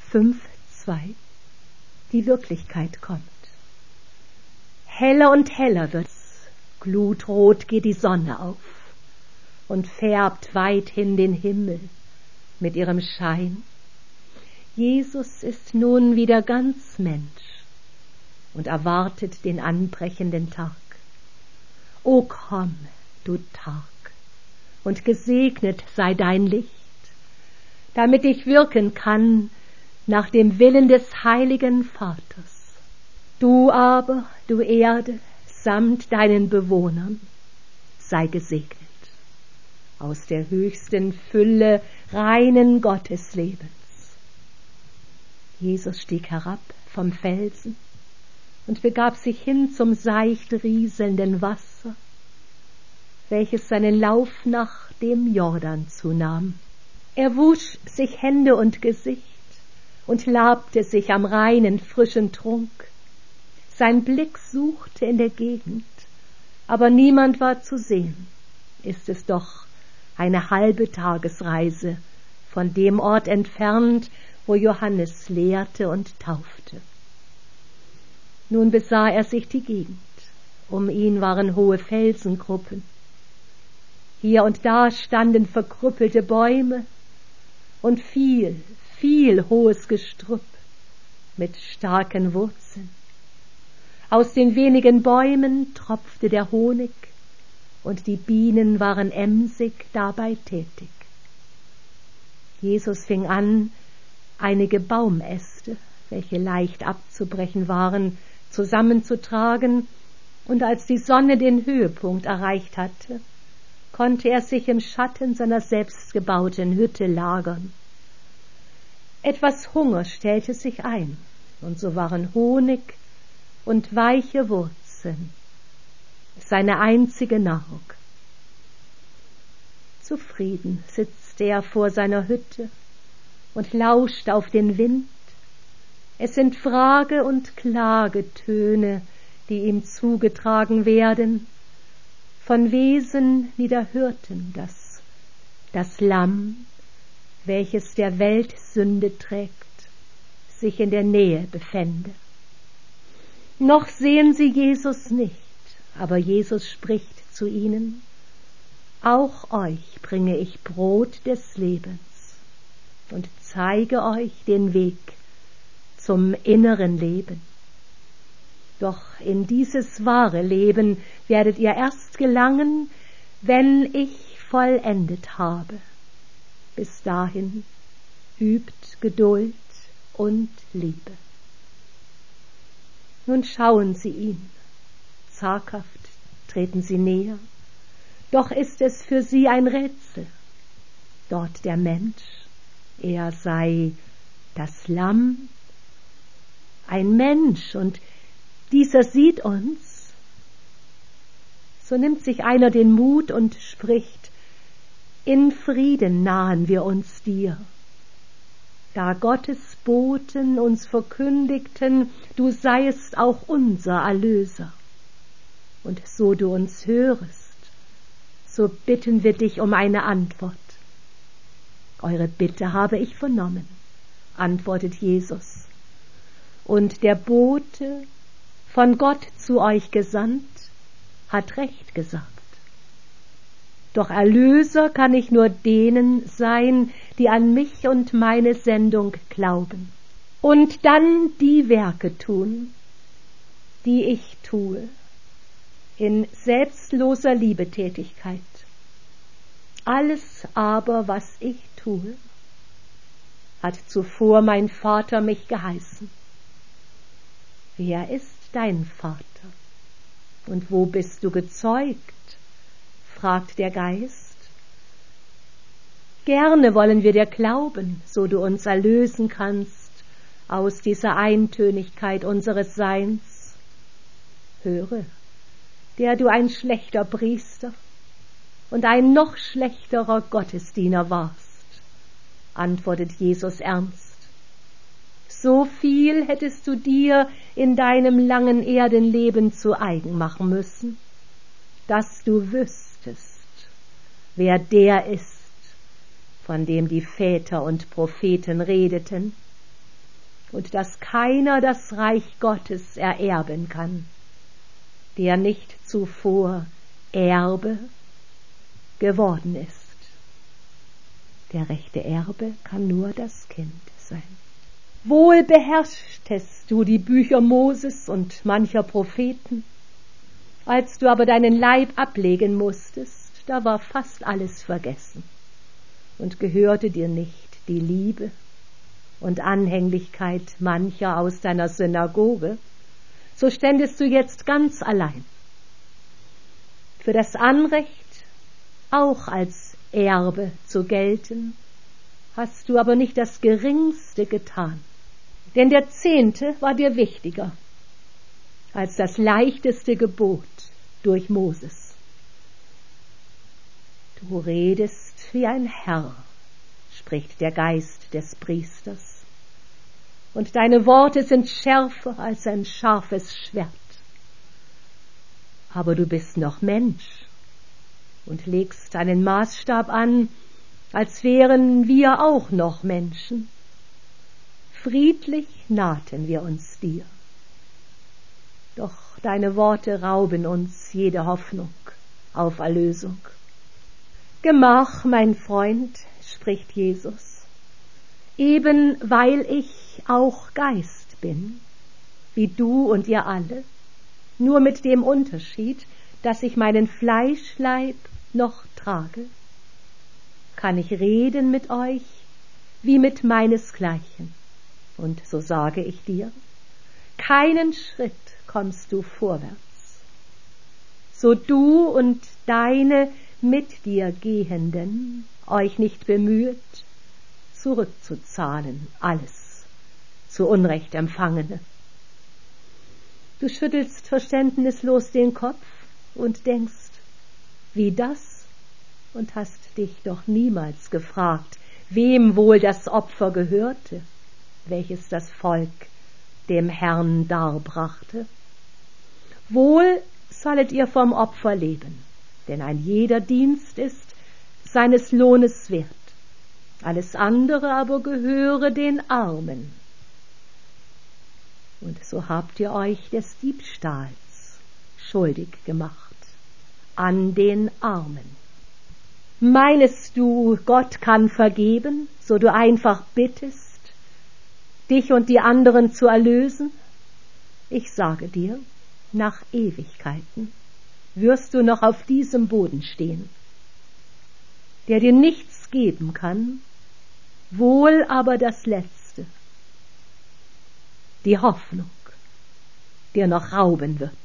5,2. Die Wirklichkeit kommt. Heller und heller wird's, glutrot geht die Sonne auf und färbt weithin den Himmel mit ihrem Schein. Jesus ist nun wieder ganz Mensch und erwartet den anbrechenden Tag. O komm, du Tag, und gesegnet sei dein Licht, damit ich wirken kann nach dem Willen des heiligen Vaters. Du aber, du Erde, samt deinen Bewohnern, sei gesegnet aus der höchsten Fülle reinen Gotteslebens. Jesus stieg herab vom Felsen und begab sich hin zum seicht rieselnden Wasser, welches seinen Lauf nach dem Jordan zunahm. Er wusch sich Hände und Gesicht und labte sich am reinen, frischen Trunk. Sein Blick suchte in der Gegend, aber niemand war zu sehen. Ist es doch eine halbe Tagesreise von dem Ort entfernt, wo Johannes lehrte und taufte. Nun besah er sich die Gegend. Um ihn waren hohe Felsengruppen. Hier und da standen verkrüppelte Bäume und viel hohes Gestrüpp mit starken Wurzeln. Aus den wenigen Bäumen tropfte der Honig, und die Bienen waren emsig dabei tätig. Jesus fing an, einige Baumäste, welche leicht abzubrechen waren, zusammenzutragen, und als die Sonne den Höhepunkt erreicht hatte, konnte er sich im Schatten seiner selbstgebauten Hütte lagern. Etwas Hunger stellte sich ein, und so waren Honig und weiche Wurzeln seine einzige Nahrung. Zufrieden sitzt er vor seiner Hütte und lauscht auf den Wind. Es sind Frage- und Klagetöne, die ihm zugetragen werden, von Wesen wie der Hirten, das Lamm, welches der Welt Sünde trägt, sich in der Nähe befände. Noch sehen sie Jesus nicht, aber Jesus spricht zu ihnen: Auch euch bringe ich Brot des Lebens und zeige euch den Weg zum inneren Leben. Doch in dieses wahre Leben werdet ihr erst gelangen, wenn ich vollendet habe. Bis dahin übt Geduld und Liebe. Nun schauen sie ihn. Zaghaft treten sie näher. Doch ist es für sie ein Rätsel. Dort der Mensch, er sei das Lamm, ein Mensch, und dieser sieht uns. So nimmt sich einer den Mut und spricht: In Frieden nahen wir uns dir, da Gottes Boten uns verkündigten, du seiest auch unser Erlöser. Und so du uns hörest, so bitten wir dich um eine Antwort. Eure Bitte habe ich vernommen, antwortet Jesus. Und der Bote, von Gott zu euch gesandt, hat recht gesagt. Doch Erlöser kann ich nur denen sein, die an mich und meine Sendung glauben und dann die Werke tun, die ich tue, in selbstloser Liebetätigkeit. Alles aber, was ich tue, hat zuvor mein Vater mich geheißen. Wer ist dein Vater? Und wo bist du gezeugt? Fragt der Geist. Gerne wollen wir dir glauben, so du uns erlösen kannst aus dieser Eintönigkeit unseres Seins. Höre, der du ein schlechter Priester und ein noch schlechterer Gottesdiener warst, antwortet Jesus ernst. So viel hättest du dir in deinem langen Erdenleben zu eigen machen müssen, dass du wüsstest, wer der ist, von dem die Väter und Propheten redeten. und dass keiner das Reich Gottes ererben kann, der nicht zuvor Erbe geworden ist. Der rechte Erbe kann nur das Kind sein. Wohl beherrschtest du die Bücher Moses und mancher Propheten. Als du aber deinen Leib ablegen musstest, da war fast alles vergessen und gehörte dir nicht die Liebe und Anhänglichkeit mancher aus deiner Synagoge, so ständest du jetzt ganz allein. Für das Anrecht, auch als Erbe zu gelten, hast du aber nicht das Geringste getan, denn der 10. war dir wichtiger als das leichteste Gebot durch Moses. Du redest wie ein Herr, spricht der Geist des Priesters, und deine Worte sind schärfer als ein scharfes Schwert. Aber du bist noch Mensch und legst einen Maßstab an, als wären wir auch noch Menschen. Friedlich nahten wir uns dir. Doch deine Worte rauben uns jede Hoffnung auf Erlösung. Gemach, mein Freund, spricht Jesus, eben weil ich auch Geist bin, wie du und ihr alle, nur mit dem Unterschied, dass ich meinen Fleischleib noch trage, kann ich reden mit euch wie mit meinesgleichen. Und so sage ich dir, keinen Schritt kommst du vorwärts, so du und deine mit dir Gehenden euch nicht bemüht, zurückzuzahlen alles zu Unrecht Empfangene. Du schüttelst verständnislos den Kopf und denkst, wie das, und hast dich doch niemals gefragt, wem wohl das Opfer gehörte, welches das Volk dem Herrn darbrachte. Wohl sollet ihr vom Opfer leben, denn ein jeder Dienst ist seines Lohnes wert. Alles andere aber gehöre den Armen. Und so habt ihr euch des Diebstahls schuldig gemacht an den Armen. Meinest du, Gott kann vergeben, so du einfach bittest, dich und die anderen zu erlösen? Ich sage dir, nach Ewigkeiten wirst du noch auf diesem Boden stehen, der dir nichts geben kann, wohl aber das Letzte, die Hoffnung, dir noch rauben wird.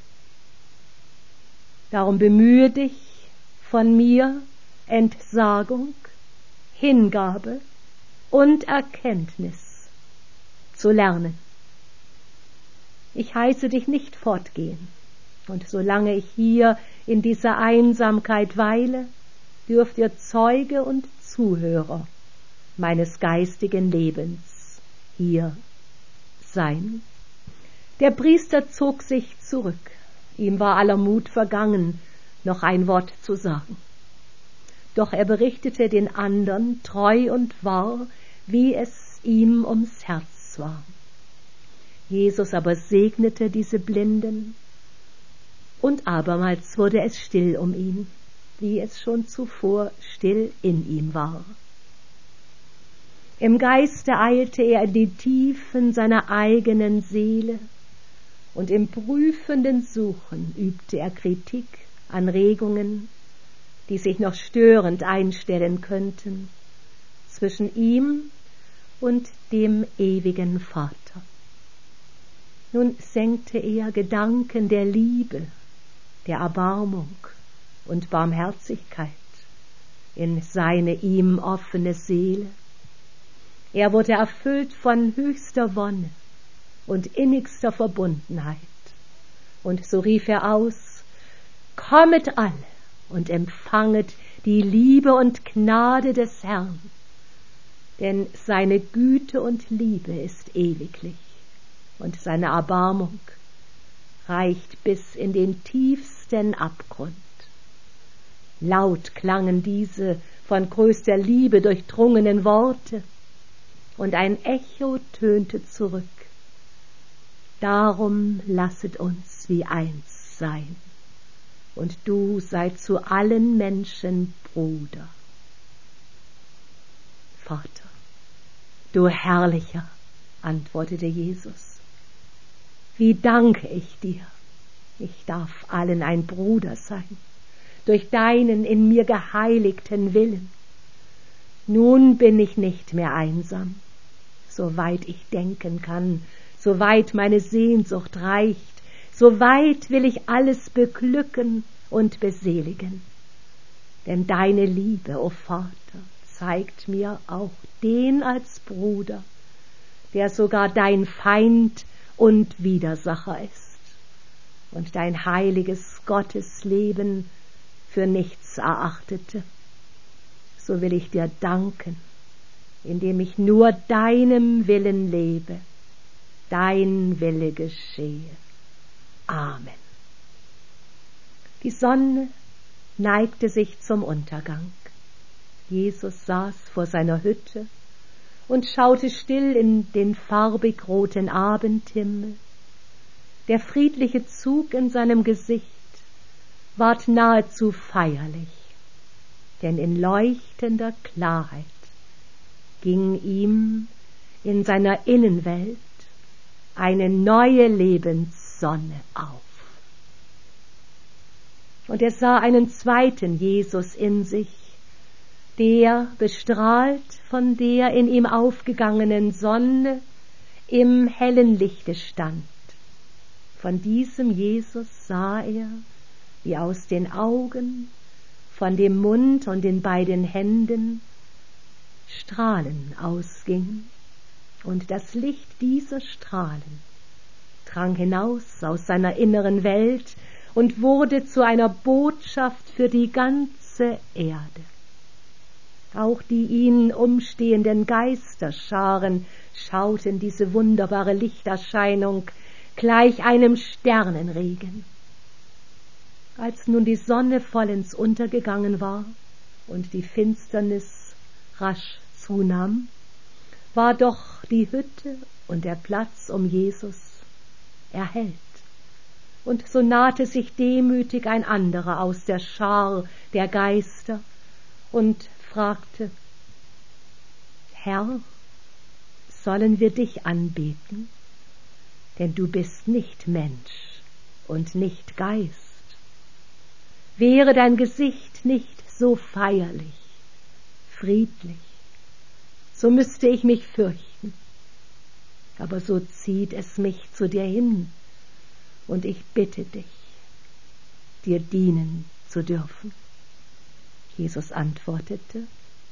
Darum bemühe dich von mir Entsagung, Hingabe und Erkenntnis zu lernen. Ich heiße dich nicht fortgehen, und solange ich hier in dieser Einsamkeit weile, dürft ihr Zeuge und Zuhörer meines geistigen Lebens hier sein. Der Priester zog sich zurück, ihm war aller Mut vergangen, noch ein Wort zu sagen. Doch er berichtete den andern treu und wahr, wie es ihm ums Herz war. Jesus aber segnete diese Blinden, und abermals wurde es still um ihn, wie es schon zuvor still in ihm war. Im Geiste eilte er in die Tiefen seiner eigenen Seele, und im prüfenden Suchen übte er Kritik an Regungen, die sich noch störend einstellen könnten zwischen ihm und dem ewigen Vater. Nun senkte er Gedanken der Liebe, der Erbarmung und Barmherzigkeit in seine ihm offene Seele. Er wurde erfüllt von höchster Wonne und innigster Verbundenheit. Und so rief er aus: Kommet alle und empfanget die Liebe und Gnade des Herrn, denn seine Güte und Liebe ist ewiglich und seine Erbarmung reicht bis in den tiefsten Abgrund. Laut klangen diese von größter Liebe durchdrungenen Worte, und ein Echo tönte zurück: Darum lasset uns wie eins sein, und du sei zu allen Menschen Bruder. Vater, du Herrlicher, antwortete Jesus, wie danke ich dir, ich darf allen ein Bruder sein, durch deinen in mir geheiligten Willen. Nun bin ich nicht mehr einsam, soweit ich denken kann, soweit meine Sehnsucht reicht, soweit will ich alles beglücken und beseligen. Denn deine Liebe, o Vater, zeigt mir auch den als Bruder, der sogar dein Feind und Widersacher ist und dein heiliges Gottesleben für nichts erachtete. So will ich dir danken, indem ich nur deinem Willen lebe, dein Wille geschehe. Amen. Die Sonne neigte sich zum Untergang. Jesus saß vor seiner Hütte und schaute still in den farbig roten Abendhimmel. Der friedliche Zug in seinem Gesicht ward nahezu feierlich, denn in leuchtender Klarheit ging ihm in seiner Innenwelt eine neue Lebenssonne auf. Und er sah einen zweiten Jesus in sich, der, bestrahlt von der in ihm aufgegangenen Sonne, im hellen Lichte stand. Von diesem Jesus sah er, wie aus den Augen, von dem Mund und den beiden Händen Strahlen ausgingen, und das Licht dieser Strahlen drang hinaus aus seiner inneren Welt und wurde zu einer Botschaft für die ganze Erde. Auch die ihn umstehenden Geisterscharen schauten diese wunderbare Lichterscheinung gleich einem Sternenregen. Als nun die Sonne vollends untergegangen war und die Finsternis rasch zunahm, war doch die Hütte und der Platz um Jesus erhellt. Und so nahte sich demütig ein anderer aus der Schar der Geister und fragte: Herr, sollen wir dich anbeten? Denn du bist nicht Mensch und nicht Geist. Wäre dein Gesicht nicht so feierlich, friedlich, so müsste ich mich fürchten. Aber so zieht es mich zu dir hin, und ich bitte dich, dir dienen zu dürfen. Jesus antwortete: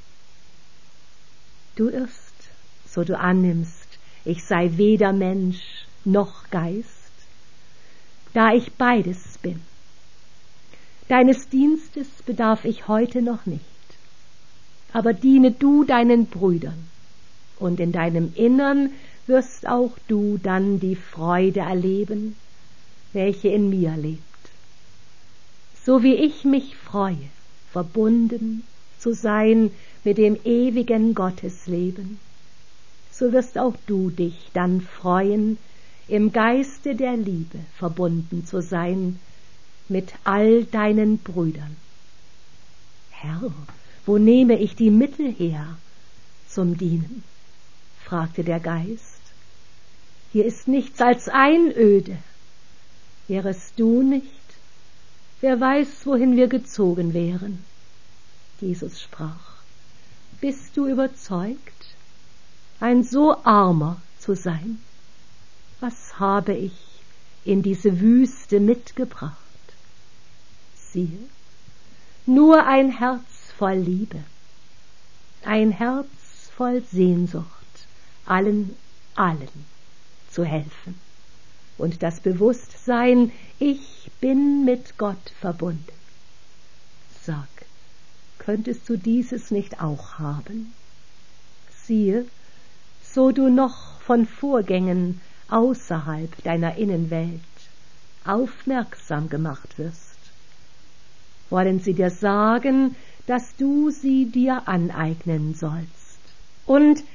Du irrst, so du annimmst, ich sei weder Mensch noch Geist, da ich beides bin. Deines Dienstes bedarf ich heute noch nicht, aber diene du deinen Brüdern, und in deinem Innern wirst auch du dann die Freude erleben, welche in mir lebt. So wie ich mich freue, verbunden zu sein mit dem ewigen Gottesleben, so wirst auch du dich dann freuen, im Geiste der Liebe verbunden zu sein mit all deinen Brüdern. Herr, wo nehme ich die Mittel her zum Dienen? Fragte der Geist. Hier ist nichts als Einöde. Wärest du nicht, wer weiß, wohin wir gezogen wären. Jesus sprach: Bist du überzeugt, ein so armer zu sein? Was habe ich in diese Wüste mitgebracht? Siehe, nur ein Herz voll Liebe, ein Herz voll Sehnsucht, allen zu helfen, und das Bewusstsein, ich bin mit Gott verbunden. Sag, könntest du dieses nicht auch haben? Siehe, so du noch von Vorgängen außerhalb deiner Innenwelt aufmerksam gemacht wirst, wollen sie dir sagen, dass du sie dir aneignen sollst. Und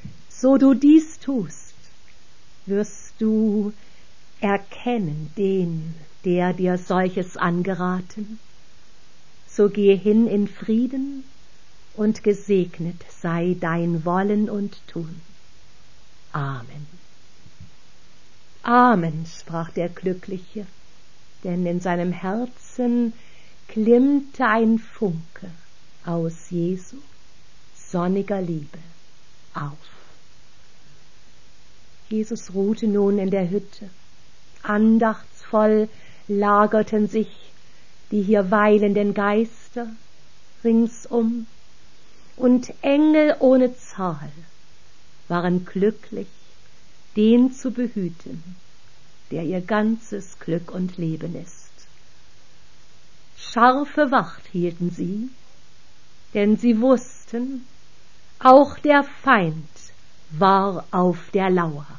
so du dies tust, wirst du erkennen den, der dir solches angeraten. So gehe hin in Frieden und gesegnet sei dein Wollen und Tun. Amen. Amen, sprach der Glückliche, denn in seinem Herzen glimmte ein Funke aus Jesu sonniger Liebe auf. Jesus ruhte nun in der Hütte. Andachtsvoll lagerten sich die hier weilenden Geister ringsum, und Engel ohne Zahl waren glücklich, den zu behüten, der ihr ganzes Glück und Leben ist. Scharfe Wacht hielten sie, denn sie wussten, auch der Feind war auf der Lauer.